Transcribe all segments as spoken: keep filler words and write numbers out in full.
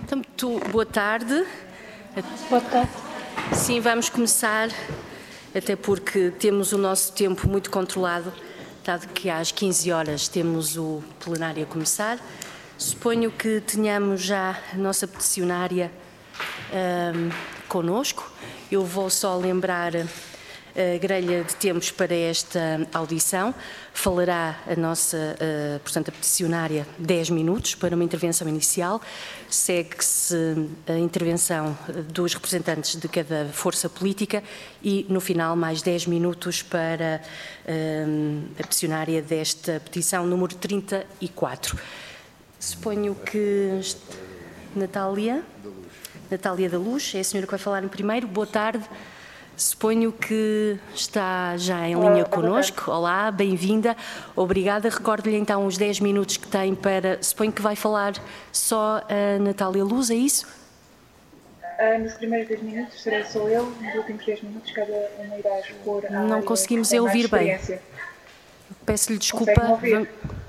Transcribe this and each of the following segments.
Então, muito boa tarde. Boa tarde. Sim, vamos começar, até porque temos o nosso tempo muito controlado, dado que às quinze horas temos o plenário a começar. Suponho que tenhamos já a nossa peticionária um, connosco. Eu vou só lembrar a grelha de tempos para esta audição. Falará a nossa, uh, portanto, a peticionária dez minutos para uma intervenção inicial. Segue-se a intervenção dos representantes de cada força política e, no final, mais dez minutos para uh, a peticionária desta petição número trinta e quatro. Suponho que Natália, Natália da Luz, é a senhora que vai falar em primeiro. Boa tarde. Suponho que está já em linha connosco. Olá, bem-vinda. Obrigada. Recordo-lhe então os dez minutos que tem para... Suponho que vai falar só a Natália Luz, é isso? Uh, nos primeiros dez minutos serei só eu, nos últimos dez minutos cada uma irá expor a Não área conseguimos que tem ouvir bem. Peço-lhe desculpa. Consegue-me ouvir?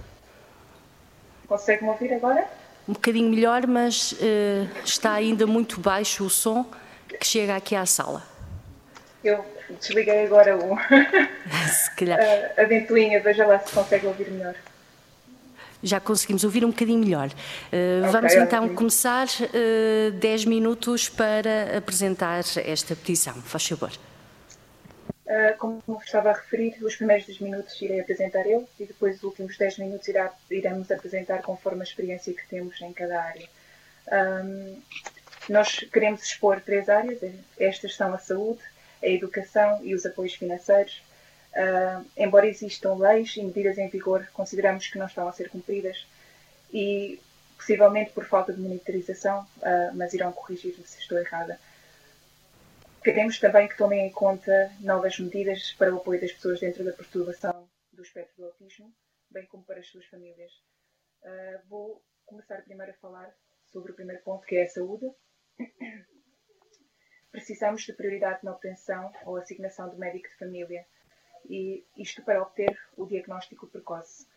Consegue-me ouvir agora? Um bocadinho melhor, mas uh, está ainda muito baixo o som que chega aqui à sala. Eu desliguei agora o... Se calhar. a, a ventoinha, veja lá se consegue ouvir melhor. Já conseguimos ouvir um bocadinho melhor. Uh, okay, vamos então ótimo. começar uh, dez minutos para apresentar esta petição. Faz favor. Uh, como estava a referir, os primeiros dez minutos irei apresentar eu e depois os últimos dez minutos irá, iremos apresentar conforme a experiência que temos em cada área. Um, nós queremos expor três áreas. Estas são a saúde, a educação e os apoios financeiros. Uh, embora existam leis e medidas em vigor, consideramos que não estão a ser cumpridas e possivelmente por falta de monitorização, uh, mas irão corrigir-me se estou errada. Queremos também que tomem em conta novas medidas para o apoio das pessoas dentro da perturbação do espectro do autismo, bem como para as suas famílias. Uh, vou começar primeiro a falar sobre o primeiro ponto, que é a saúde. Precisamos de prioridade na obtenção ou assignação do médico de família, e isto para obter o diagnóstico precoce.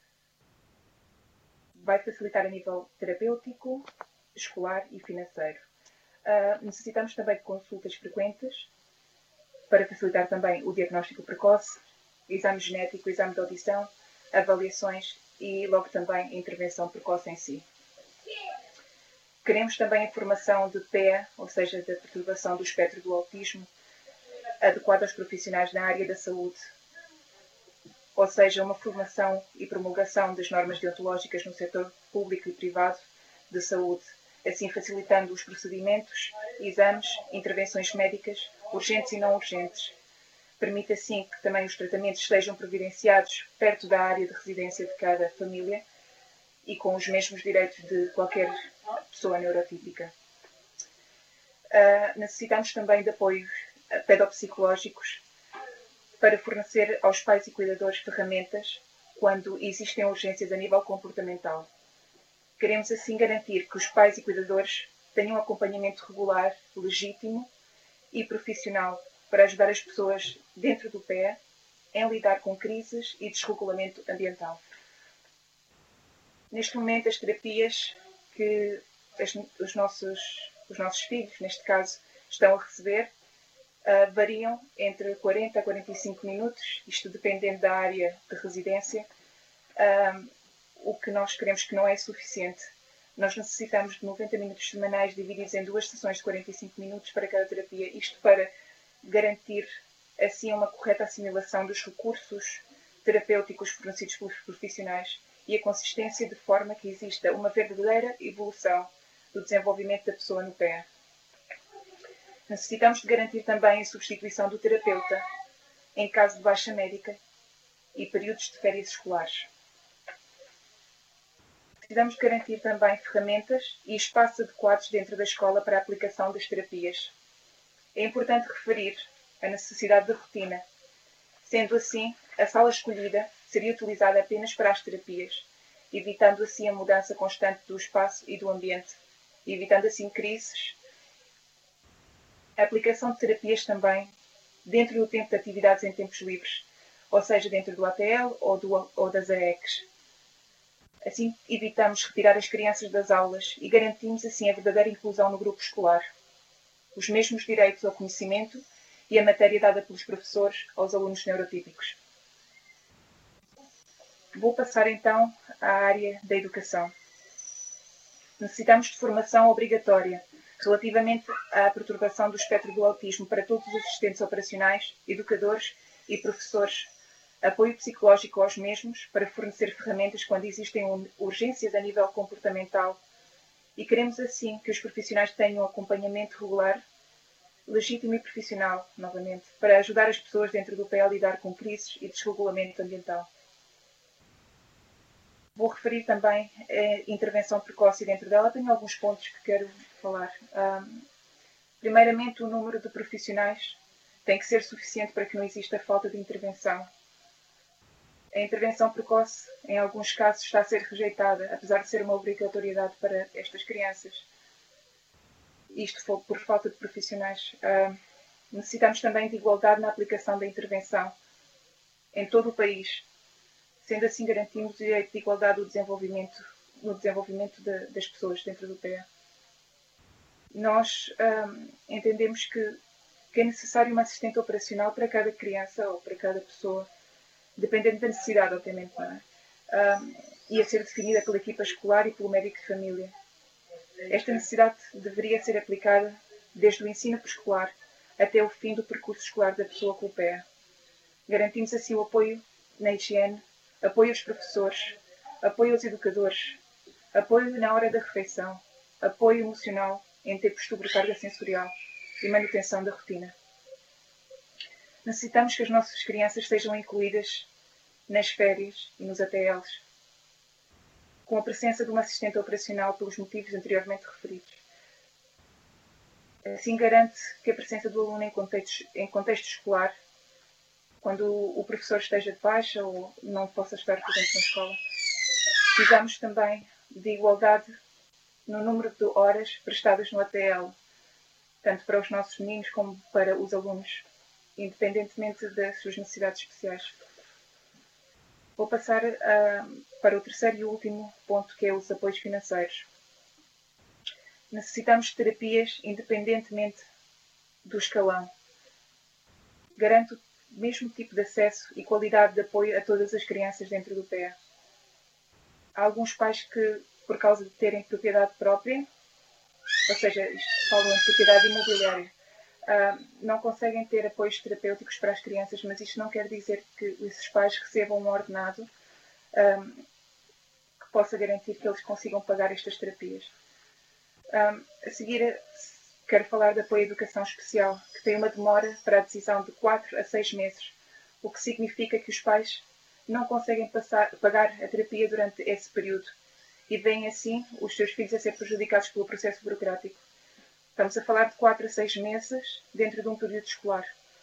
Vai facilitar a nível terapêutico, escolar e financeiro. Uh, necessitamos também de consultas frequentes para facilitar também o diagnóstico precoce, exame genético, exame de audição, avaliações e logo também a intervenção precoce em si. Queremos também a formação de P E, ou seja, da perturbação do espectro do autismo, adequada aos profissionais na área da saúde, ou seja, uma formação e promulgação das normas deontológicas no setor público e privado de saúde, assim facilitando os procedimentos, exames, intervenções médicas, urgentes e não urgentes. Permite assim que também os tratamentos sejam providenciados perto da área de residência de cada família e com os mesmos direitos de qualquer pessoa neurotípica. Uh, necessitamos também de apoios pedopsicológicos para fornecer aos pais e cuidadores ferramentas quando existem urgências a nível comportamental. Queremos assim garantir que os pais e cuidadores tenham um acompanhamento regular, legítimo e profissional para ajudar as pessoas dentro do P E em lidar com crises e desregulamento ambiental. Neste momento, as terapias que as, os, nossos, os nossos filhos, neste caso, estão a receber uh, variam entre quarenta a quarenta e cinco minutos, isto dependendo da área de residência, uh, o que nós queremos que não é suficiente. Nós necessitamos de noventa minutos semanais divididos em duas sessões de quarenta e cinco minutos para cada terapia, isto para garantir assim uma correta assimilação dos recursos terapêuticos fornecidos pelos profissionais e a consistência de forma que exista uma verdadeira evolução do desenvolvimento da pessoa no P E. Necessitamos de garantir também a substituição do terapeuta em caso de baixa médica e períodos de férias escolares. Precisamos de garantir também ferramentas e espaços adequados dentro da escola para a aplicação das terapias. É importante referir a necessidade de rotina. Sendo assim, a sala escolhida seria utilizada apenas para as terapias, evitando assim a mudança constante do espaço e do ambiente, e evitando assim crises. A aplicação de terapias também dentro do tempo de atividades em tempos livres, ou seja, dentro do A T L ou, do, ou das A E Cs. Assim, evitamos retirar as crianças das aulas e garantimos, assim, a verdadeira inclusão no grupo escolar. Os mesmos direitos ao conhecimento e a matéria dada pelos professores aos alunos neurotípicos. Vou passar, então, à área da educação. Necessitamos de formação obrigatória relativamente à perturbação do espectro do autismo para todos os assistentes operacionais, educadores e professores, apoio psicológico aos mesmos para fornecer ferramentas quando existem urgências a nível comportamental e queremos assim que os profissionais tenham acompanhamento regular, legítimo e profissional, novamente, para ajudar as pessoas dentro do P E a lidar com crises e desregulamento ambiental. Vou referir também a intervenção precoce dentro dela. Tenho alguns pontos que quero falar. Um, primeiramente, o número de profissionais tem que ser suficiente para que não exista falta de intervenção. A intervenção precoce, em alguns casos, está a ser rejeitada, apesar de ser uma obrigatoriedade para estas crianças. Isto foi por falta de profissionais. Uh, necessitamos também de igualdade na aplicação da intervenção em todo o país. Sendo assim, garantimos o direito de igualdade no desenvolvimento, no desenvolvimento de, das pessoas dentro do P E. Nós um, entendemos que, que é necessário uma assistente operacional para cada criança ou para cada pessoa, dependendo da necessidade, obviamente, não é? Um, e a ser definida pela equipa escolar e pelo médico de família. Esta necessidade deveria ser aplicada desde o ensino pré-escolar até o fim do percurso escolar da pessoa com o P E. Garantimos assim o apoio na higiene, apoio aos professores, apoio aos educadores, apoio na hora da refeição, apoio emocional em tempos de sobrecarga sensorial e manutenção da rotina. Necessitamos que as nossas crianças sejam incluídas nas férias e nos A T Ls, com a presença de uma assistente operacional pelos motivos anteriormente referidos. Assim garante que a presença do aluno em contexto, em contexto escolar, quando o professor esteja de baixa ou não possa estar presente na escola. Precisamos também de igualdade no número de horas prestadas no A T L, tanto para os nossos meninos como para os alunos, independentemente das suas necessidades especiais. Vou passar uh, para o terceiro e último ponto, que é os apoios financeiros. Necessitamos de terapias independentemente do escalão. Garanto o mesmo tipo de acesso e qualidade de apoio a todas as crianças dentro do P E. Há alguns pais que, por causa de terem propriedade própria, ou seja, isto falam em propriedade imobiliária, uh, não conseguem ter apoios terapêuticos para as crianças, mas isto não quer dizer que esses pais recebam um ordenado um, que possa garantir que eles consigam pagar estas terapias. Um, a seguir, quero falar de apoio à educação especial, que tem uma demora para a decisão de quatro a seis meses, o que significa que os pais não conseguem passar, pagar a terapia durante esse período e veem assim os seus filhos a ser prejudicados pelo processo burocrático. Estamos a falar de quatro a seis meses dentro de um período escolar.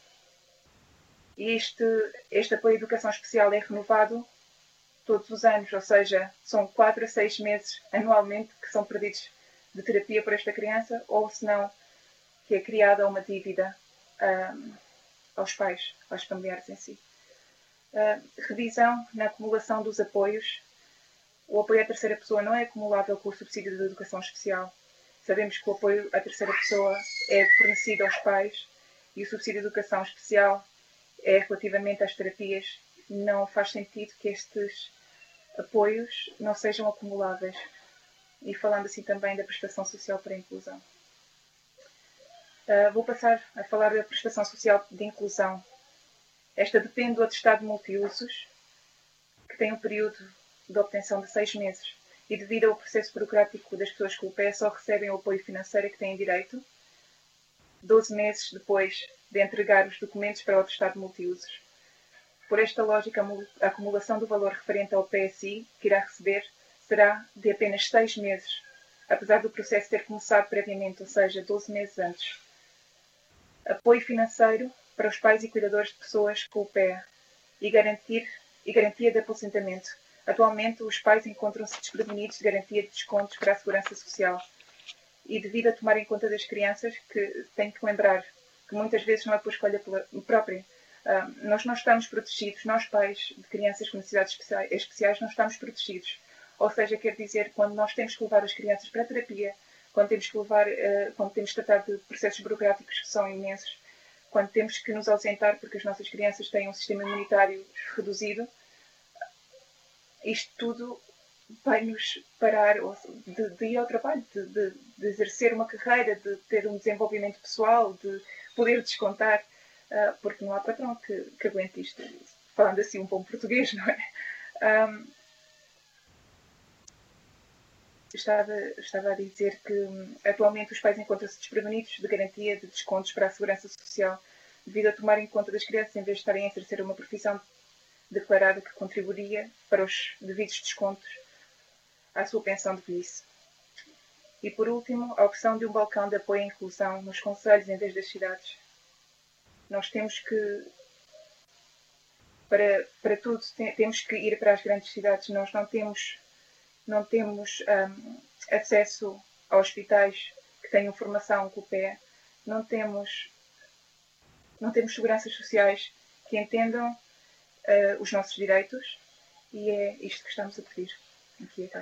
E este, este apoio à educação especial é renovado todos os anos, ou seja, são quatro a seis meses anualmente que são perdidos de terapia por esta criança, ou se não, que é criada uma dívida um, aos pais, aos familiares em si. Uh, revisão na acumulação dos apoios. O apoio à terceira pessoa não é acumulável com o subsídio de educação especial. Sabemos que o apoio à terceira pessoa é fornecido aos pais e o subsídio de educação especial é relativamente às terapias. Não faz sentido que estes apoios não sejam acumuláveis. E falando assim também da prestação social para a inclusão. Uh, vou passar a falar da prestação social de inclusão. Esta depende do atestado de multiusos, que tem um período de obtenção de seis meses. E devido ao processo burocrático das pessoas com o P E, só recebem o apoio financeiro a que têm direito doze meses depois de entregar os documentos para o atestado de multiusos. Por esta lógica, a acumulação do valor referente ao P S I que irá receber será de apenas seis meses, apesar do processo ter começado previamente, ou seja, doze meses antes. Apoio financeiro para os pais e cuidadores de pessoas com o P E e, garantir, e garantia de aposentamento. Atualmente, os pais encontram-se desprevenidos de garantia de descontos para a segurança social. E devido a tomar em conta das crianças, que têm que lembrar que muitas vezes não é por escolha própria, uh, nós não estamos protegidos, nós pais de crianças com necessidades especiais, especiais não estamos protegidos. Ou seja, quer dizer, quando nós temos que levar as crianças para a terapia, quando temos que levar, uh, quando temos que tratar de processos burocráticos que são imensos, quando temos que nos ausentar porque as nossas crianças têm um sistema imunitário reduzido, isto tudo vai-nos parar de, de ir ao trabalho, de, de, de exercer uma carreira, de ter um desenvolvimento pessoal, de poder descontar, uh, porque não há patrão que, que aguente isto, falando assim um bom português, não é? Um, estava, estava a dizer que um, atualmente os pais encontram-se desprevenidos de garantia de descontos para a segurança social, devido a tomarem conta das crianças em vez de estarem a exercer uma profissão declarada que contribuiria para os devidos descontos à sua pensão de velhice. E por último, a opção de um balcão de apoio à inclusão nos concelhos em vez das cidades. Nós temos que, para, para tudo, temos que ir para as grandes cidades. Nós não temos, não temos um, acesso a hospitais que tenham formação com o pé, não temos, não temos seguranças sociais que entendam uh, os nossos direitos, e é isto que estamos a pedir. Aqui está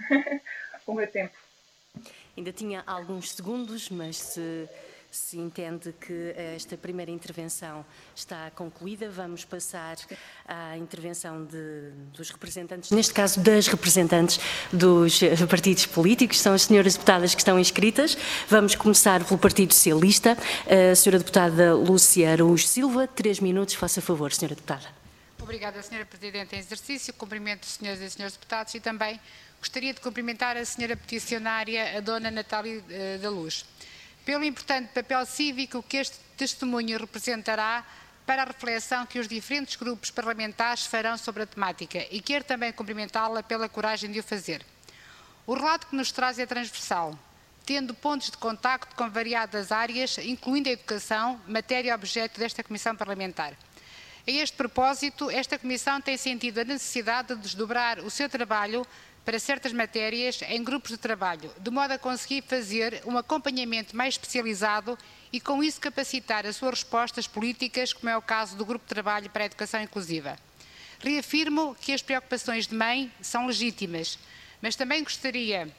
o meu tempo. Ainda tinha alguns segundos, mas se, se entende que esta primeira intervenção está concluída, vamos passar à intervenção de, dos representantes, neste caso das representantes dos partidos políticos, são as senhoras deputadas que estão inscritas. Vamos começar pelo Partido Socialista. A senhora deputada Lúcia Araújo Silva, três minutos, faça favor, senhora deputada. Obrigada, senhora Presidente em exercício, cumprimento os senhores e senhores deputados e também gostaria de cumprimentar a senhora peticionária, a dona Natália uh, da Luz, pelo importante papel cívico que este testemunho representará para a reflexão que os diferentes grupos parlamentares farão sobre a temática, e quero também cumprimentá-la pela coragem de o fazer. O relato que nos traz é transversal, tendo pontos de contacto com variadas áreas, incluindo a educação, matéria objeto desta Comissão Parlamentar. A este propósito, esta Comissão tem sentido a necessidade de desdobrar o seu trabalho para certas matérias em grupos de trabalho, de modo a conseguir fazer um acompanhamento mais especializado e com isso capacitar as suas respostas políticas, como é o caso do Grupo de Trabalho para a Educação Inclusiva. Reafirmo que as preocupações de mãe são legítimas, mas também gostaria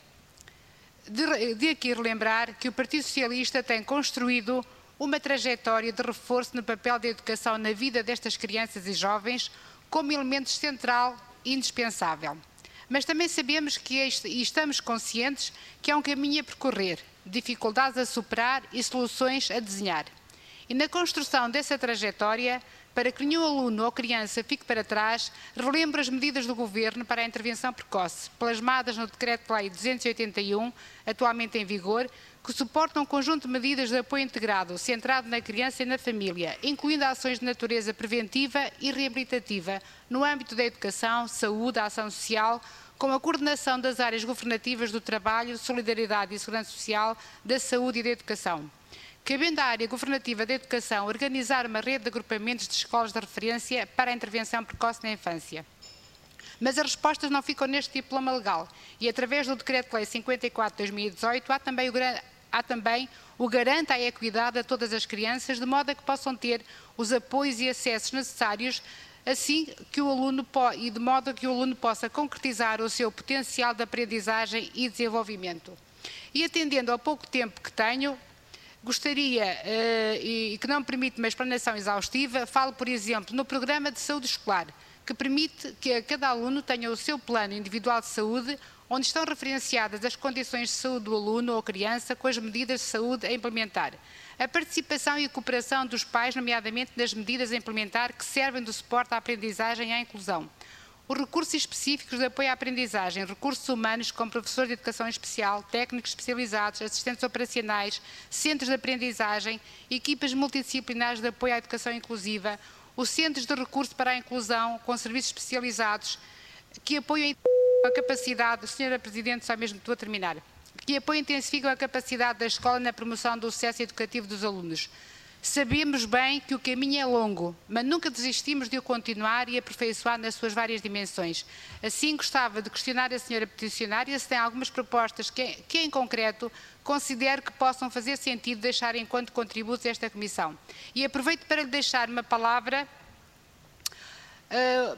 de, de aqui relembrar que o Partido Socialista tem construído uma trajetória de reforço no papel da educação na vida destas crianças e jovens como elemento central e indispensável. Mas também sabemos que este, e estamos conscientes que há um caminho a percorrer, dificuldades a superar e soluções a desenhar. E na construção dessa trajetória, para que nenhum aluno ou criança fique para trás, relembro as medidas do Governo para a intervenção precoce, plasmadas no Decreto-Lei duzentos e oitenta e um, atualmente em vigor, que suportam um conjunto de medidas de apoio integrado, centrado na criança e na família, incluindo ações de natureza preventiva e reabilitativa no âmbito da educação, saúde, ação social, com a coordenação das áreas governativas do trabalho, solidariedade e segurança social, da saúde e da educação. Cabendo à área governativa da educação organizar uma rede de agrupamentos de escolas de referência para a intervenção precoce na infância. Mas as respostas não ficam neste diploma legal e, através do Decreto-Lei cinquenta e quatro de dois mil e dezoito, há também, o, há também o garante à equidade a todas as crianças, de modo a que possam ter os apoios e acessos necessários, assim que o aluno e de modo a que o aluno possa concretizar o seu potencial de aprendizagem e desenvolvimento. E atendendo ao pouco tempo que tenho, gostaria, uh, e, e que não me permite uma explanação exaustiva, falo, por exemplo, no Programa de Saúde Escolar, que permite que cada aluno tenha o seu plano individual de saúde, onde estão referenciadas as condições de saúde do aluno ou criança com as medidas de saúde a implementar. A participação e a cooperação dos pais, nomeadamente nas medidas a implementar que servem de suporte à aprendizagem e à inclusão. Os recursos específicos de apoio à aprendizagem, recursos humanos como professores de educação especial, técnicos especializados, assistentes operacionais, centros de aprendizagem, equipas multidisciplinares de apoio à educação inclusiva, os centros de recurso para a inclusão com serviços especializados que apoiam a capacidade, senhora Presidente, só mesmo estou a terminar, que apoiam e intensificam a capacidade da escola na promoção do sucesso educativo dos alunos. Sabemos bem que o caminho é longo, mas nunca desistimos de o continuar e aperfeiçoar nas suas várias dimensões. Assim, gostava de questionar a senhora peticionária se tem algumas propostas que, que em concreto, considero que possam fazer sentido deixar enquanto contributos a esta Comissão. E aproveito para lhe deixar uma palavra uh,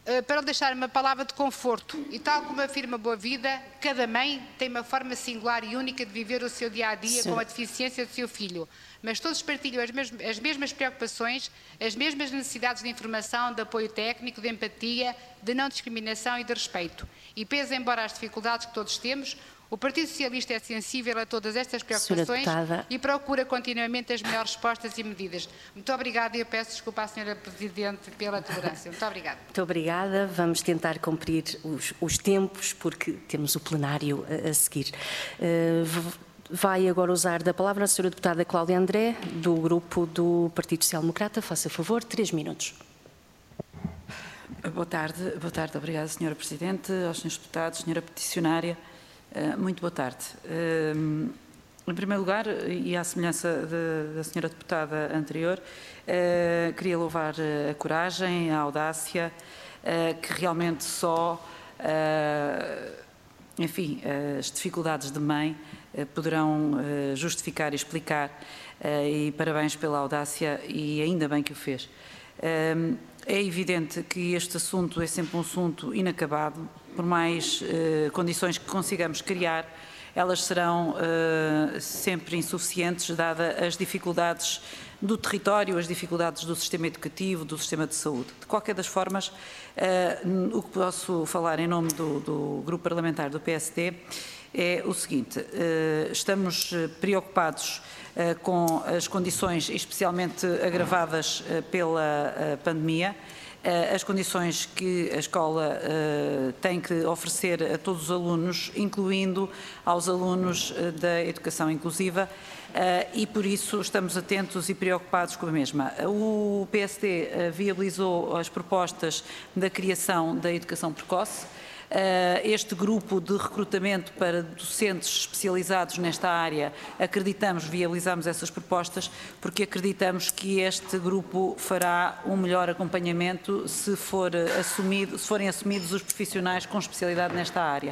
para deixar uma palavra de conforto. E tal como afirma Boa Vida, cada mãe tem uma forma singular e única de viver o seu dia-a-dia com a deficiência do seu filho. Mas todos partilham as mesmas, as mesmas preocupações, as mesmas necessidades de informação, de apoio técnico, de empatia, de não discriminação e de respeito. E pese embora as dificuldades que todos temos, o Partido Socialista é sensível a todas estas preocupações e procura continuamente as melhores respostas e medidas. Muito obrigada e eu peço desculpa à senhora Presidente pela tolerância. Muito obrigada. Muito obrigada. Vamos tentar cumprir os, os tempos, porque temos o plenário a, a seguir. Uh, vai agora usar da palavra a senhora deputada Cláudia André, do grupo do Partido Social Democrata. Faça favor, três minutos. Boa tarde. Boa tarde. Obrigada, senhora Presidente, aos senhores deputados, senhora peticionária. Muito boa tarde. Em primeiro lugar, e à semelhança de, da senhora deputada anterior, queria louvar a coragem, a audácia, que realmente só, enfim, as dificuldades de mãe poderão justificar e explicar, e parabéns pela audácia e ainda bem que o fez. É evidente que este assunto é sempre um assunto inacabado. Por mais uh, condições que consigamos criar, elas serão uh, sempre insuficientes, dada as dificuldades do território, as dificuldades do sistema educativo, do sistema de saúde. De qualquer das formas, uh, o que posso falar em nome do, do Grupo Parlamentar do P S D é o seguinte: uh, estamos preocupados uh, com as condições especialmente agravadas uh, pela uh, pandemia, as condições que a escola uh, tem que oferecer a todos os alunos, incluindo aos alunos uh, da educação inclusiva, uh, e por isso estamos atentos e preocupados com a mesma. O P S D uh, viabilizou as propostas da criação da educação precoce. Este grupo de recrutamento para docentes especializados nesta área, acreditamos, viabilizamos essas propostas, porque acreditamos que este grupo fará um melhor acompanhamento se, for assumido, se forem assumidos os profissionais com especialidade nesta área.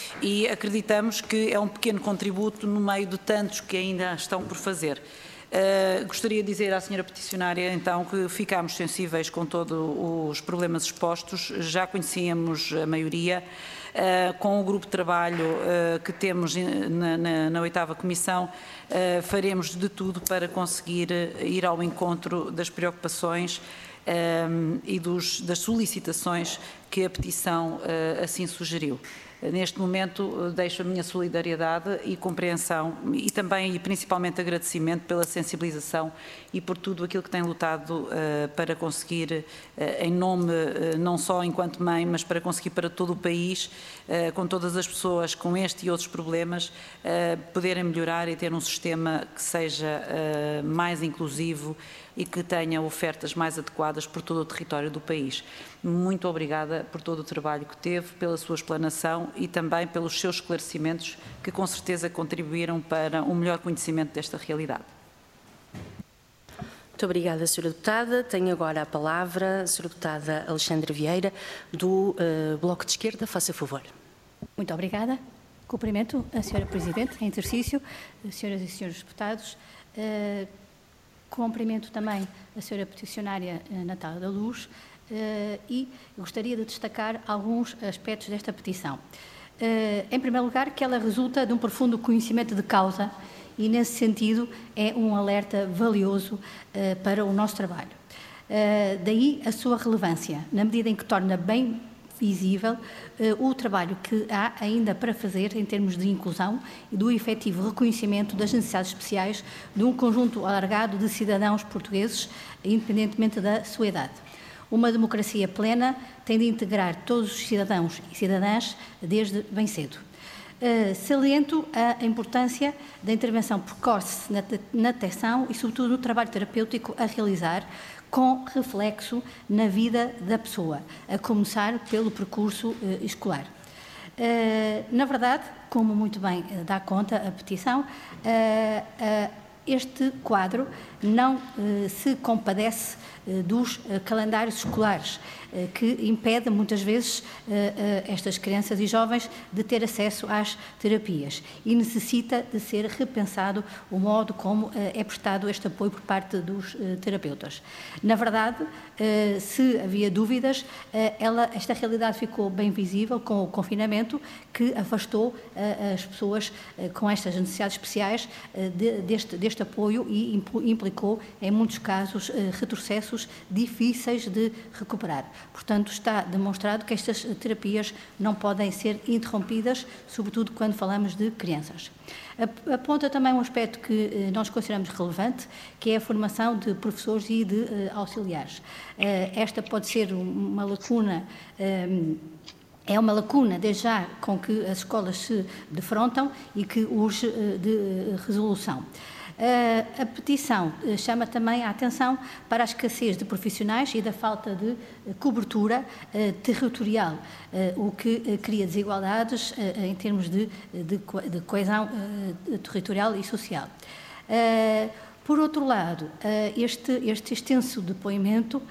E acreditamos que é um pequeno contributo no meio de tantos que ainda estão por fazer. Uh, gostaria de dizer à senhora peticionária, então, que ficámos sensíveis com todos os problemas expostos, já conhecíamos a maioria, uh, com o grupo de trabalho uh, que temos na, na, na oitava comissão, uh, faremos de tudo para conseguir ir ao encontro das preocupações um, e dos, das solicitações que a petição uh, assim sugeriu. Neste momento, deixo a minha solidariedade e compreensão e também e principalmente agradecimento pela sensibilização e por tudo aquilo que tem lutado uh, para conseguir, uh, em nome, uh, não só enquanto mãe, mas para conseguir para todo o país, uh, com todas as pessoas com este e outros problemas, uh, poderem melhorar e ter um sistema que seja uh, mais inclusivo e que tenha ofertas mais adequadas por todo o território do país. Muito obrigada por todo o trabalho que teve, pela sua explanação e também pelos seus esclarecimentos, que com certeza contribuíram para um melhor conhecimento desta realidade. Muito obrigada, senhora Deputada. Tenho agora a palavra a senhora Deputada Alexandra Vieira, do uh, Bloco de Esquerda. Faça favor. Muito obrigada. Cumprimento a senhora Presidente em exercício, senhoras e senhores deputados. Uh, cumprimento também a senhora peticionária uh, Natália da Luz. Uh, e gostaria de destacar alguns aspectos desta petição. Uh, em primeiro lugar, que ela resulta de um profundo conhecimento de causa e, nesse sentido, é um alerta valioso uh, para o nosso trabalho. Uh, daí a sua relevância, na medida em que torna bem visível uh, o trabalho que há ainda para fazer em termos de inclusão e do efetivo reconhecimento das necessidades especiais de um conjunto alargado de cidadãos portugueses, independentemente da sua idade. Uma democracia plena tem de integrar todos os cidadãos e cidadãs desde bem cedo. Uh, saliento a importância da intervenção precoce na, na detecção e, sobretudo, no trabalho terapêutico a realizar com reflexo na vida da pessoa, a começar pelo percurso uh, escolar. Uh, na verdade, como muito bem uh, dá conta a petição, uh, uh, Este quadro não eh, se compadece eh, dos eh, calendários escolares, eh, que impede muitas vezes eh, eh, estas crianças e jovens de ter acesso às terapias e necessita de ser repensado o modo como eh, é prestado este apoio por parte dos eh, terapeutas. Na verdade, eh, se havia dúvidas, eh, ela, esta realidade ficou bem visível com o confinamento, que afastou eh, as pessoas eh, com estas necessidades especiais eh, de, deste, deste apoio e implicou, em muitos casos, retrocessos difíceis de recuperar. Portanto, está demonstrado que estas terapias não podem ser interrompidas, sobretudo quando falamos de crianças. Aponta também um aspecto que nós consideramos relevante, que é a formação de professores e de auxiliares. Esta pode ser uma lacuna É uma lacuna, desde já, com que as escolas se defrontam e que urge de resolução. A petição chama também a atenção para a escassez de profissionais e da falta de cobertura territorial, o que cria desigualdades em termos de, de, de coesão territorial e social. Por outro lado, este, este extenso depoimento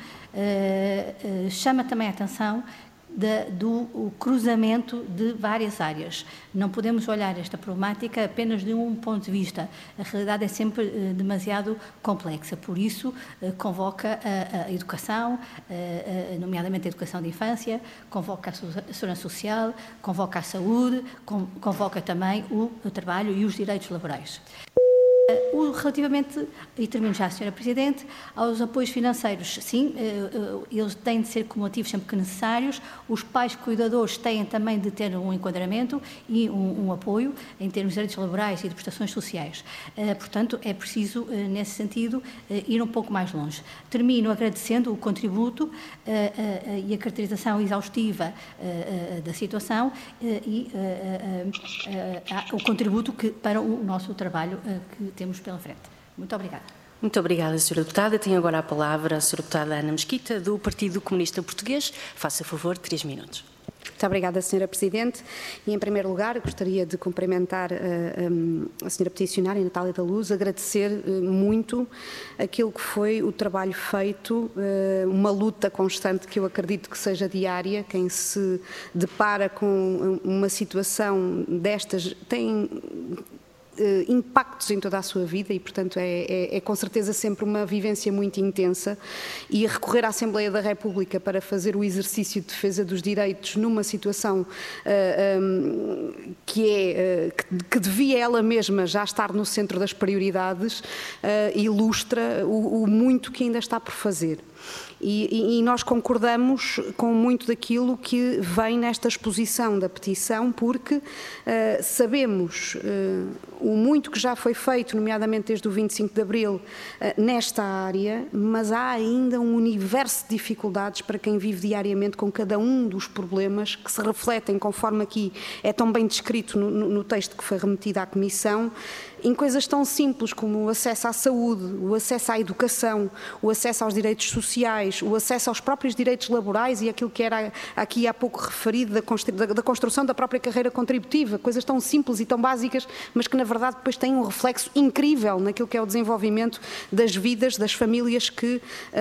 chama também a atenção Da, do cruzamento de várias áreas. Não podemos olhar esta problemática apenas de um ponto de vista. A realidade é sempre eh, demasiado complexa. Por isso, eh, convoca a, a educação, eh, nomeadamente a educação de infância, convoca a segurança social, convoca a saúde, con, convoca também o, o trabalho e os direitos laborais. Relativamente, e termino já, senhora Presidente, aos apoios financeiros, sim, eles têm de ser cumulativos sempre que necessários, os pais cuidadores têm também de ter um enquadramento e um, um apoio em termos de direitos laborais e de prestações sociais. Portanto, é preciso, nesse sentido, ir um pouco mais longe. Termino agradecendo o contributo e a caracterização exaustiva da situação e o contributo que, para o nosso trabalho que temos pela frente. Muito obrigada. Muito obrigada, senhora Deputada. Tenho agora a palavra a senhora Deputada Ana Mesquita, do Partido Comunista Português. Faça favor, três minutos. Muito obrigada, senhora Presidente. E, em primeiro lugar, gostaria de cumprimentar uh, um, a senhora Peticionária, Natália da Luz, agradecer uh, muito aquilo que foi o trabalho feito, uh, uma luta constante que eu acredito que seja diária. Quem se depara com uma situação destas tem impactos em toda a sua vida e, portanto, é, é, é com certeza sempre uma vivência muito intensa, e recorrer à Assembleia da República para fazer o exercício de defesa dos direitos numa situação uh, um, que, é, uh, que, que devia ela mesma já estar no centro das prioridades, uh, ilustra o, o muito que ainda está por fazer. E, e nós concordamos com muito daquilo que vem nesta exposição da petição, porque uh, sabemos uh, o muito que já foi feito, nomeadamente desde o vinte e cinco de Abril, uh, nesta área, mas há ainda um universo de dificuldades para quem vive diariamente com cada um dos problemas que se refletem, conforme aqui é tão bem descrito no, no texto que foi remetido à Comissão, em coisas tão simples como o acesso à saúde, o acesso à educação, o acesso aos direitos sociais, o acesso aos próprios direitos laborais e aquilo que era aqui há pouco referido da, da construção da própria carreira contributiva, coisas tão simples e tão básicas, mas que na verdade depois têm um reflexo incrível naquilo que é o desenvolvimento das vidas das famílias que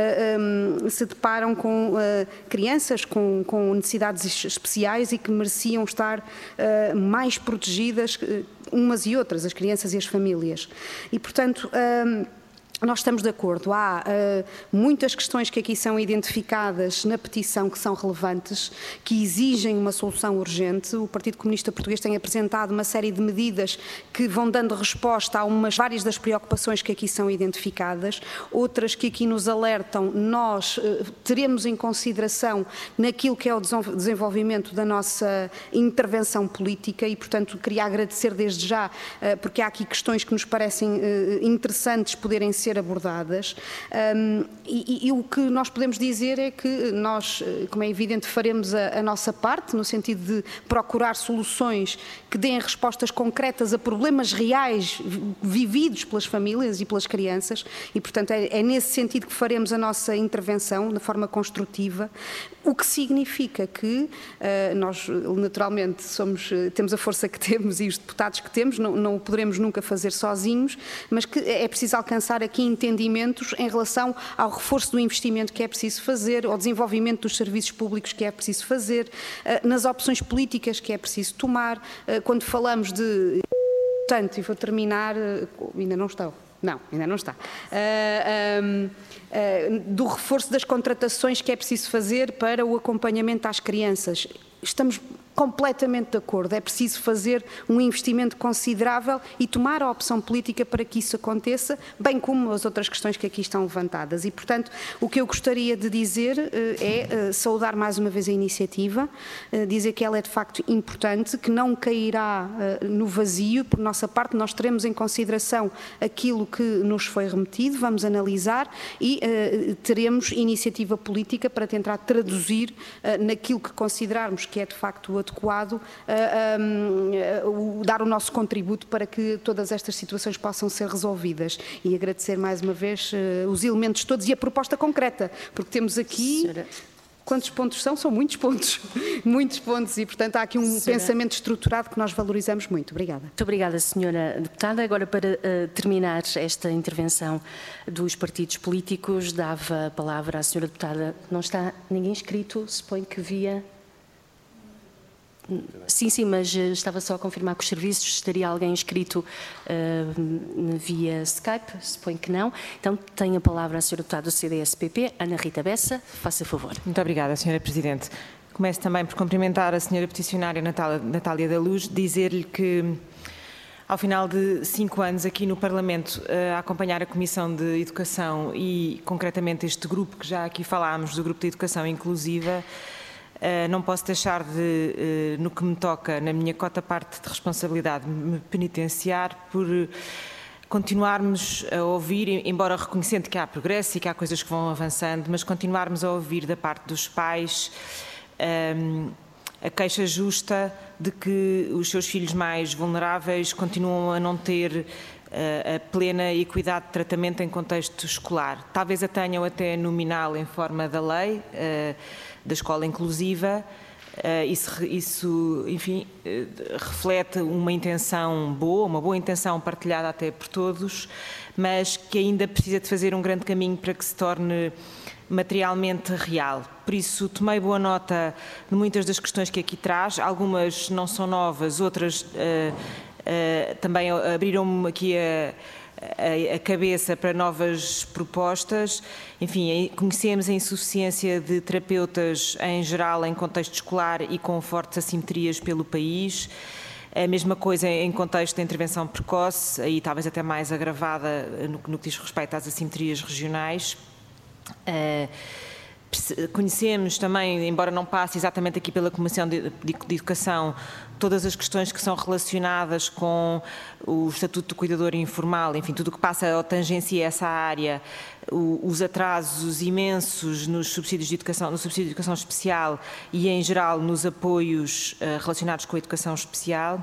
uh, um, se deparam com uh, crianças com, com necessidades especiais e que mereciam estar uh, mais protegidas uh, umas e outras, as crianças e as famílias. E, portanto, hum, nós estamos de acordo. Há uh, muitas questões que aqui são identificadas na petição que são relevantes, que exigem uma solução urgente. O Partido Comunista Português tem apresentado uma série de medidas que vão dando resposta a umas várias das preocupações que aqui são identificadas, outras que aqui nos alertam, nós uh, teremos em consideração naquilo que é o desenvolvimento da nossa intervenção política e, portanto, queria agradecer desde já, uh, porque há aqui questões que nos parecem uh, interessantes poderem ser ser abordadas, um, e, e, e o que nós podemos dizer é que nós, como é evidente, faremos a, a nossa parte, no sentido de procurar soluções que deem respostas concretas a problemas reais vividos pelas famílias e pelas crianças, e portanto é, é nesse sentido que faremos a nossa intervenção, de forma construtiva, o que significa que uh, nós naturalmente somos, temos a força que temos e os deputados que temos, não, não o poderemos nunca fazer sozinhos, mas que é preciso alcançar aqui entendimentos em relação ao reforço do investimento que é preciso fazer, ao desenvolvimento dos serviços públicos que é preciso fazer, uh, nas opções políticas que é preciso tomar, uh, quando falamos de... Portanto, e vou terminar, uh, ainda não estou. Não, ainda não está. Uh, um, uh, do reforço das contratações que é preciso fazer para o acompanhamento às crianças. Estamos completamente de acordo. É preciso fazer um investimento considerável e tomar a opção política para que isso aconteça, bem como as outras questões que aqui estão levantadas. E, portanto, o que eu gostaria de dizer é saudar mais uma vez a iniciativa, dizer que ela é de facto importante, que não cairá no vazio. Por nossa parte, nós teremos em consideração aquilo que nos foi remetido, vamos analisar e teremos iniciativa política para tentar traduzir naquilo que considerarmos que é de facto o adequado, uh, um, uh, dar o nosso contributo para que todas estas situações possam ser resolvidas. E agradecer mais uma vez uh, os elementos todos e a proposta concreta, porque temos aqui... Senhora... Quantos pontos são? São muitos pontos, muitos pontos, e portanto há aqui um Senhora... pensamento estruturado que nós valorizamos muito. Obrigada. Muito obrigada, Senhora Deputada. Agora, para uh, terminar esta intervenção dos partidos políticos, dava a palavra à Senhora Deputada. Não está ninguém inscrito, suponho que via... Sim, sim, mas estava só a confirmar que os serviços, estaria alguém inscrito uh, via Skype, suponho que não. Então, tenho a palavra a senhora deputada do C D S P P, Ana Rita Bessa, faça favor. Muito obrigada, senhora Presidente. Começo também por cumprimentar a senhora peticionária Natália da Luz, dizer-lhe que, ao final de cinco anos aqui no Parlamento, a acompanhar a Comissão de Educação e, concretamente, este grupo que já aqui falámos, do Grupo de Educação Inclusiva, Uh, não posso deixar de, uh, no que me toca, na minha cota parte de responsabilidade, me penitenciar por continuarmos a ouvir, embora reconhecendo que há progresso e que há coisas que vão avançando, mas continuarmos a ouvir da parte dos pais um, a queixa justa de que os seus filhos mais vulneráveis continuam a não ter uh, a plena equidade de tratamento em contexto escolar. Talvez a tenham até nominal em forma da lei, uh, da escola inclusiva, isso, isso, enfim, reflete uma intenção boa, uma boa intenção partilhada até por todos, mas que ainda precisa de fazer um grande caminho para que se torne materialmente real. Por isso, tomei boa nota de muitas das questões que aqui traz, algumas não são novas, outras uh, uh, também abriram-me aqui a a cabeça para novas propostas. Enfim, conhecemos a insuficiência de terapeutas em geral em contexto escolar e com fortes assimetrias pelo país. A mesma coisa em contexto de intervenção precoce, aí talvez até mais agravada no, no que diz respeito às assimetrias regionais. Uh, Conhecemos também, embora não passe exatamente aqui pela Comissão de, de, de Educação, todas as questões que são relacionadas com o Estatuto do Cuidador Informal, enfim, tudo o que passa ou tangencia essa área, o, os atrasos imensos nos subsídios de educação, no subsídio de educação especial e, em geral, nos apoios uh, relacionados com a educação especial.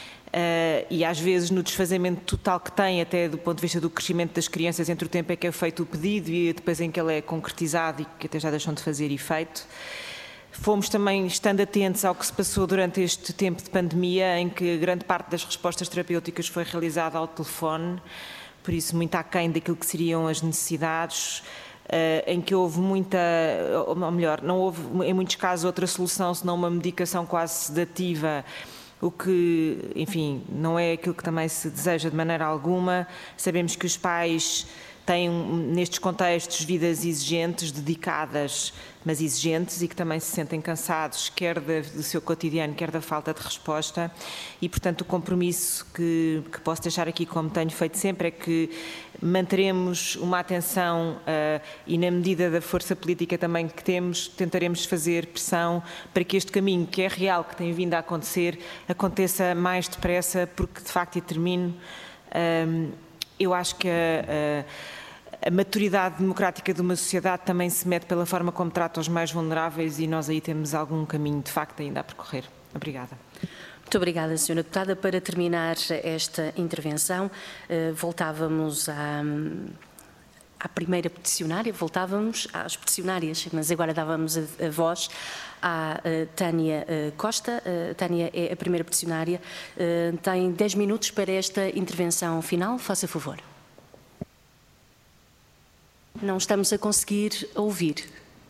Uh, e às vezes no desfazamento total que tem, até do ponto de vista do crescimento das crianças, entre o tempo em que é feito o pedido e depois em que ele é concretizado e que até já deixam de fazer efeito. Fomos também estando atentos ao que se passou durante este tempo de pandemia, em que grande parte das respostas terapêuticas foi realizada ao telefone, por isso muito aquém daquilo que seriam as necessidades, uh, em que houve muita, ou melhor, não houve em muitos casos outra solução senão uma medicação quase sedativa, o que, enfim, não é aquilo que também se deseja de maneira alguma. Sabemos que os pais têm, nestes contextos, vidas exigentes, dedicadas, mas exigentes, e que também se sentem cansados, quer do seu cotidiano, quer da falta de resposta. E, portanto, o compromisso que, que posso deixar aqui, como tenho feito sempre, é que manteremos uma atenção uh, e, na medida da força política também que temos, tentaremos fazer pressão para que este caminho, que é real, que tem vindo a acontecer, aconteça mais depressa, porque, de facto, e termino, um, eu acho que a, a maturidade democrática de uma sociedade também se mede pela forma como trata os mais vulneráveis e nós aí temos algum caminho de facto ainda a percorrer. Obrigada. Muito obrigada, senhora Deputada. Para terminar esta intervenção, voltávamos à, à primeira peticionária, voltávamos às peticionárias, mas agora dávamos a, a voz à uh, Tânia uh, Costa. Uh, Tânia é a primeira peticionária. Uh, tem dez minutos para esta intervenção final. Faça favor. Não estamos a conseguir ouvir.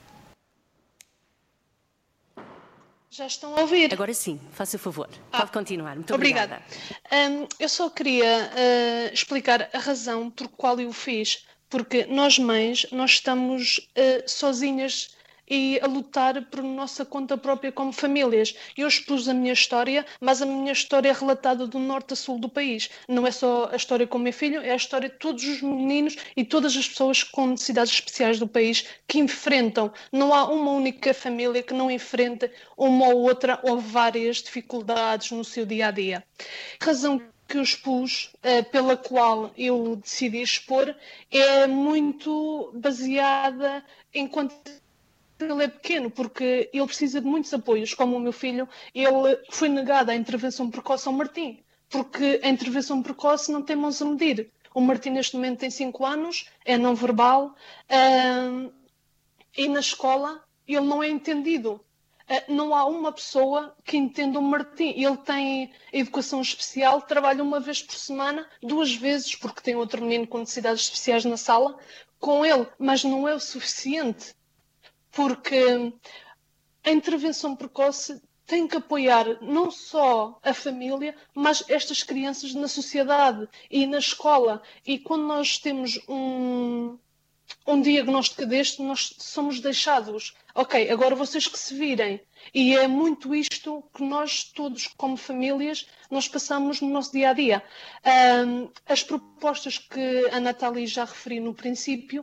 Já estão a ouvir? Agora sim, faça favor. Ah, Pode continuar. Muito obrigada. obrigada. Um, eu só queria uh, explicar a razão por qual eu o fiz. Porque nós mães, nós estamos uh, sozinhas e a lutar por nossa conta própria como famílias. Eu expus a minha história, mas a minha história é relatada do norte a sul do país. Não é só a história com o meu filho, é a história de todos os meninos e todas as pessoas com necessidades especiais do país que enfrentam. Não há uma única família que não enfrente uma ou outra ou várias dificuldades no seu dia-a-dia. A razão que eu expus, uh, pela qual eu decidi expor, é muito baseada enquanto ele é pequeno, porque ele precisa de muitos apoios, como o meu filho. Ele foi negado à intervenção precoce ao Martim, porque a intervenção precoce não tem mãos a medir. O Martim neste momento tem cinco anos, é não verbal, uh, e na escola ele não é entendido. Uh, não há uma pessoa que entenda o Martim. Ele tem educação especial, trabalha uma vez por semana, duas vezes, porque tem outro menino com necessidades especiais na sala, com ele, mas não é o suficiente. Porque a intervenção precoce tem que apoiar não só a família, mas estas crianças na sociedade e na escola. E quando nós temos um, um diagnóstico deste, nós somos deixados. Ok, agora vocês que se virem. E é muito isto que nós todos, como famílias, nós passamos no nosso dia-a-dia. Um, as propostas que a Natália já referiu no princípio,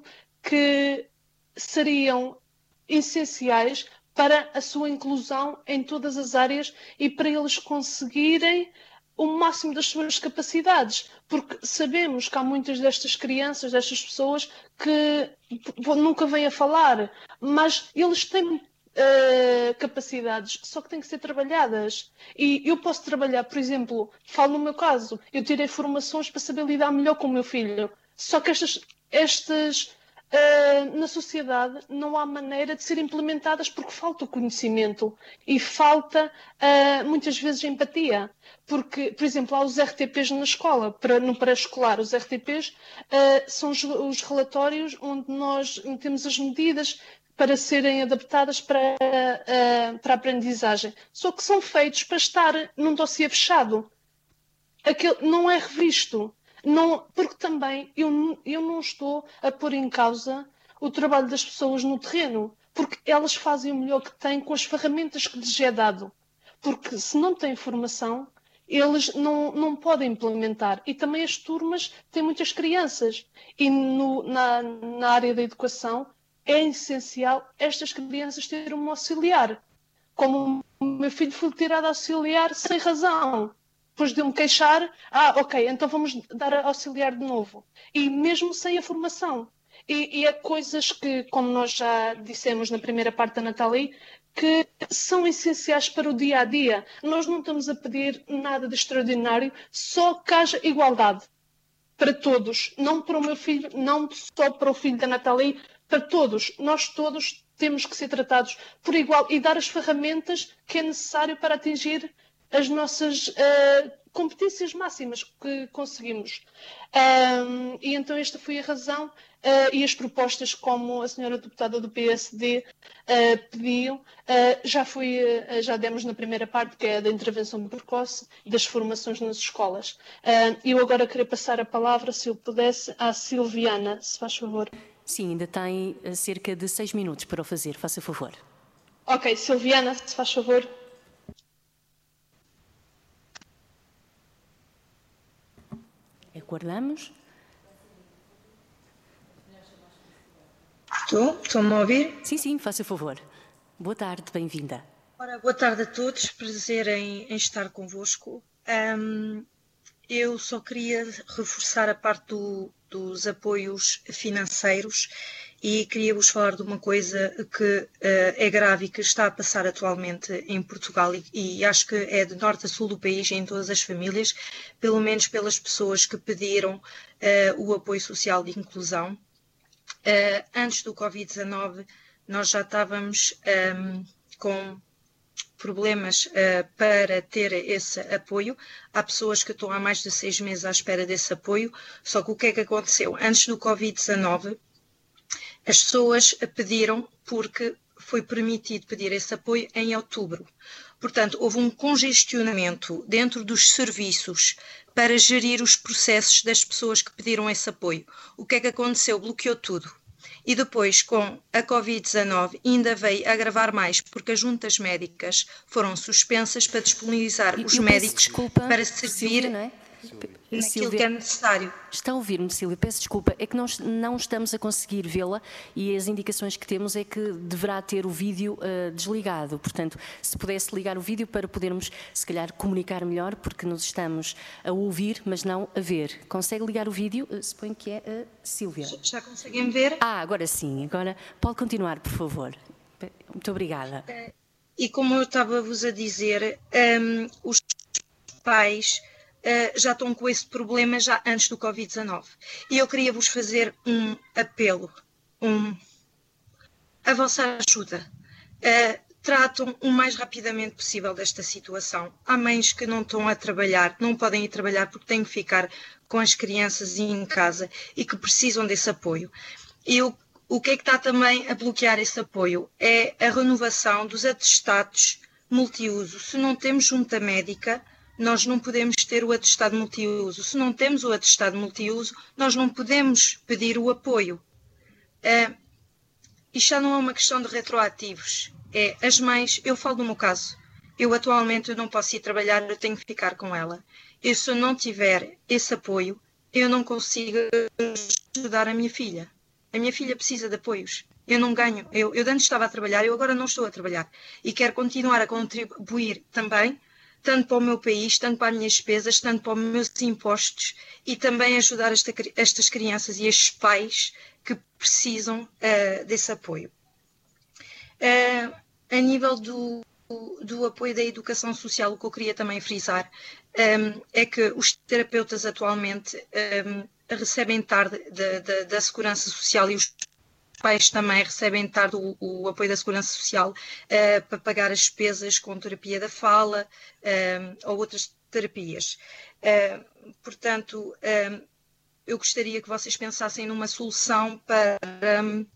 que seriam essenciais para a sua inclusão em todas as áreas e para eles conseguirem o máximo das suas capacidades, porque sabemos que há muitas destas crianças, destas pessoas que nunca vêm a falar, mas eles têm uh, capacidades, só que têm que ser trabalhadas. E eu posso trabalhar, por exemplo, falo no meu caso, eu tirei formações para saber lidar melhor com o meu filho, só que estas, estas Uh, na sociedade não há maneira de ser implementadas porque falta o conhecimento e falta uh, muitas vezes empatia, porque, por exemplo, há os R T Ps na escola, para, no pré-escolar. Os R T Ps uh, são os, os relatórios onde nós temos as medidas para serem adaptadas para, uh, para a aprendizagem, só que são feitos para estar num dossiê fechado. Aquele não é revisto. Não, porque também eu, eu não estou a pôr em causa o trabalho das pessoas no terreno, porque elas fazem o melhor que têm com as ferramentas que lhes é dado. Porque se não têm formação, eles não, não podem implementar. E também as turmas têm muitas crianças. E no, na, na área da educação é essencial estas crianças terem um auxiliar. Como o meu filho foi tirado auxiliar sem razão. Depois de eu me queixar, ah, ok, então vamos dar auxiliar de novo. E mesmo sem a formação. E, e há coisas que, como nós já dissemos na primeira parte da Natália, que são essenciais para o dia-a-dia. Nós não estamos a pedir nada de extraordinário, só que haja igualdade para todos. Não para o meu filho, não só para o filho da Natália, para todos. Nós todos temos que ser tratados por igual e dar as ferramentas que é necessário para atingir as nossas uh, competências máximas que conseguimos. Um, e então esta foi a razão uh, e as propostas, como a senhora deputada do P S D uh, pediu, uh, já, foi, uh, já demos na primeira parte, que é a da intervenção precoce e das formações nas escolas. Uh, eu agora queria passar a palavra, se eu pudesse, à Silviana, se faz favor. Sim, ainda tem cerca de seis minutos para o fazer, faça favor. Ok, Silviana, se faz favor. Aguardamos. Estou? Estão-me a ouvir? Sim, sim, faça favor. Boa tarde, bem-vinda. Ora, boa tarde a todos, prazer em, em estar convosco. Um, eu só queria reforçar a parte do, dos apoios financeiros e queria-vos falar de uma coisa que uh, é grave e que está a passar atualmente em Portugal e, e acho que é de norte a sul do país em todas as famílias, pelo menos pelas pessoas que pediram uh, o apoio social de inclusão. Uh, antes do covid dezanove nós já estávamos um, com problemas uh, para ter esse apoio. Há pessoas que estão há mais de seis meses à espera desse apoio, só que o que é que aconteceu? Antes do covid dezanove, as pessoas pediram porque foi permitido pedir esse apoio em outubro. Portanto, houve um congestionamento dentro dos serviços para gerir os processos das pessoas que pediram esse apoio. O que é que aconteceu? Bloqueou tudo. E depois, com a covid dezanove, ainda veio agravar mais, porque as juntas médicas foram suspensas para disponibilizar eu, os eu médicos desculpa, para servir Silvia, não é? naquilo Silvia, que é necessário. Está a ouvir-me, Silvia? Peço desculpa, é que nós não estamos a conseguir vê-la e as indicações que temos é que deverá ter o vídeo uh, desligado. Portanto, se pudesse ligar o vídeo para podermos, se calhar, comunicar melhor, porque nos estamos a ouvir, mas não a ver. Consegue ligar o vídeo? Uh, suponho que é a Silvia. Já, já conseguem ver? Ah, agora sim. Agora pode continuar, por favor. Muito obrigada. E como eu estava-vos a dizer, um, os pais Uh, já estão com esse problema já antes do covid dezanove. E eu queria vos fazer um apelo, um, a vossa ajuda. Uh, tratam o mais rapidamente possível desta situação. Há mães que não estão a trabalhar, não podem ir trabalhar porque têm que ficar com as crianças em casa e que precisam desse apoio. E o, o que é que está também a bloquear esse apoio? É a renovação dos atestados multiuso. Se não temos junta médica, nós não podemos ter o atestado multiuso. Se não temos o atestado multiuso, nós não podemos pedir o apoio. Uh, isto já não é uma questão de retroativos. É, as mães, eu falo do meu caso, eu atualmente eu não posso ir trabalhar, eu tenho que ficar com ela. E se eu não tiver esse apoio, eu não consigo ajudar a minha filha. A minha filha precisa de apoios. Eu não ganho. Eu, eu antes estava a trabalhar, eu agora não estou a trabalhar. E quero continuar a contribuir também, tanto para o meu país, tanto para as minhas despesas, tanto para os meus impostos e também ajudar esta, estas crianças e estes pais que precisam uh, desse apoio. Uh, a nível do, do apoio da educação social, o que eu queria também frisar um, é que os terapeutas atualmente um, recebem tarde da, da, da Segurança Social e os pais também recebem tarde o, o apoio da Segurança Social uh, para pagar as despesas com terapia da fala uh, ou outras terapias. Uh, portanto, uh, eu gostaria que vocês pensassem numa solução para um,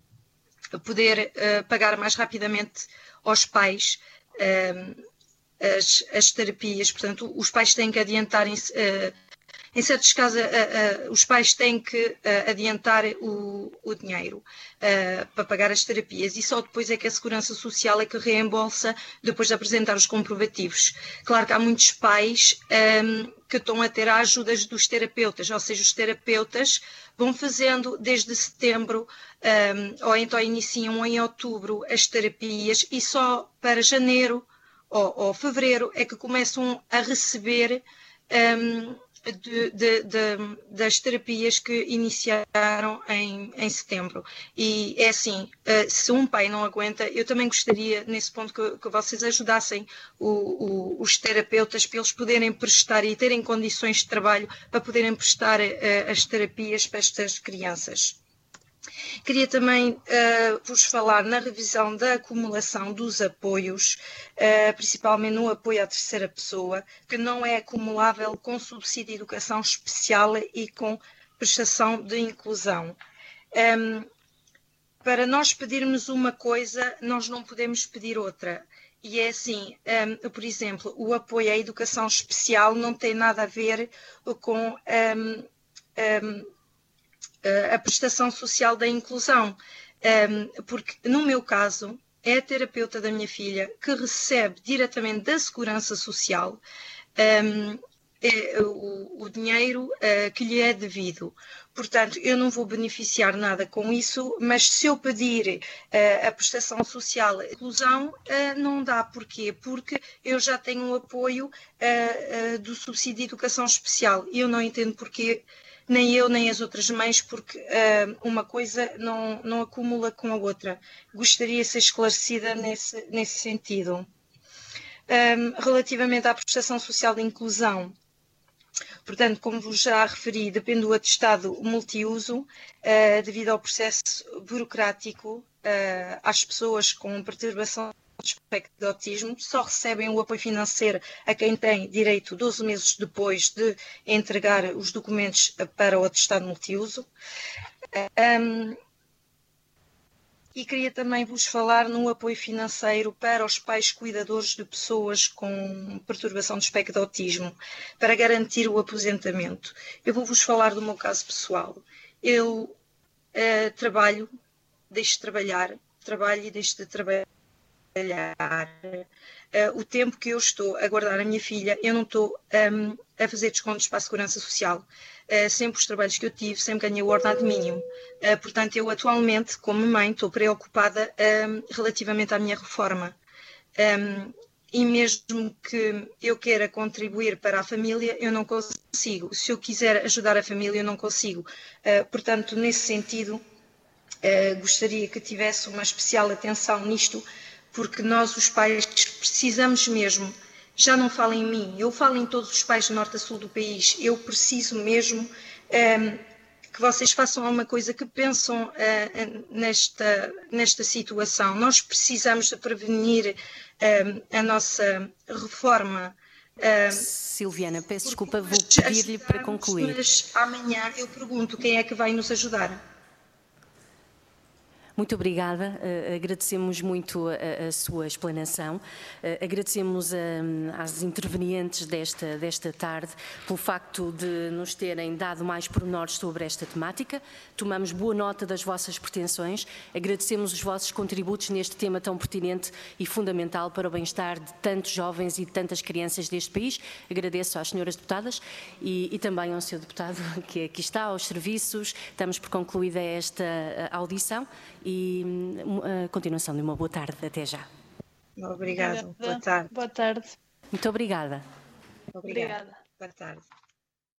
poder uh, pagar mais rapidamente aos pais uh, as, as terapias. Portanto, os pais têm que adiantar em, uh, em certos casos, uh, uh, os pais têm que uh, adiantar o, o dinheiro uh, para pagar as terapias e só depois é que a Segurança Social é que reembolsa depois de apresentar os comprovativos. Claro que há muitos pais um, que estão a ter a ajuda dos terapeutas, ou seja, os terapeutas vão fazendo desde setembro um, ou então iniciam em outubro as terapias e só para janeiro ou, ou fevereiro é que começam a receber um, De, de, de, das terapias que iniciaram em, em setembro. E é assim, uh, se um pai não aguenta, eu também gostaria, nesse ponto, que, que vocês ajudassem o, o, os terapeutas para eles poderem prestar e terem condições de trabalho para poderem prestar uh, as terapias para estas crianças. Queria também uh, vos falar na revisão da acumulação dos apoios, uh, principalmente no apoio à terceira pessoa, que não é acumulável com subsídio de educação especial e com prestação de inclusão. Um, para nós pedirmos uma coisa, nós não podemos pedir outra. E é assim, um, por exemplo, o apoio à educação especial não tem nada a ver com um, um, a prestação social da inclusão, um, porque no meu caso é a terapeuta da minha filha que recebe diretamente da Segurança Social um, é, o, o dinheiro uh, que lhe é devido. Portanto, eu não vou beneficiar nada com isso, mas se eu pedir uh, a prestação social de inclusão, uh, não dá. Porquê? Porque eu já tenho o apoio uh, uh, do subsídio de educação especial. E eu não entendo porquê, nem eu nem as outras mães, porque uh, uma coisa não, não acumula com a outra. Gostaria de ser esclarecida nesse, nesse sentido. Um, relativamente à prestação social de inclusão, portanto, como vos já referi, depende do atestado multiuso, uh, devido ao processo burocrático, uh, as pessoas com perturbação do espectro de autismo só recebem o apoio financeiro a quem tem direito doze meses depois de entregar os documentos para o atestado multiuso. Um, E queria também vos falar no apoio financeiro para os pais cuidadores de pessoas com perturbação do espectro de autismo, para garantir o aposentamento. Eu vou-vos falar do meu caso pessoal. Eu uh, trabalho, deixo de trabalhar, trabalho e deixo de trabalhar. Uh, o tempo que eu estou a guardar a minha filha, eu não estou um, a fazer descontos para a Segurança Social. Uh, sempre os trabalhos que eu tive, sempre ganhei o ordenado mínimo. Uh, portanto, eu atualmente, como mãe, estou preocupada um, relativamente à minha reforma. Um, e mesmo que eu queira contribuir para a família, eu não consigo. Se eu quiser ajudar a família, eu não consigo. Uh, portanto, nesse sentido, uh, gostaria que tivesse uma especial atenção nisto, porque nós, os pais, precisamos mesmo. Já não falo em mim, eu falo em todos os pais do norte a sul do país. Eu preciso mesmo um, que vocês façam alguma coisa, que pensam uh, nesta, nesta situação. Nós precisamos de prevenir um, a nossa reforma. Um, Silviana, peço desculpa, vou pedir-lhe para concluir. Mas amanhã eu pergunto quem é que vai nos ajudar. Muito obrigada, uh, agradecemos muito a, a sua explanação, uh, agradecemos a, às intervenientes desta, desta tarde pelo facto de nos terem dado mais pormenores sobre esta temática, tomamos boa nota das vossas pretensões, agradecemos os vossos contributos neste tema tão pertinente e fundamental para o bem-estar de tantos jovens e de tantas crianças deste país. Agradeço às senhoras deputadas e, e também ao senhor deputado que aqui está, aos serviços. Estamos por concluída esta audição e a continuação de uma boa tarde. Até já. Obrigada. Boa tarde. Boa tarde. Muito obrigada. Obrigada. Boa tarde.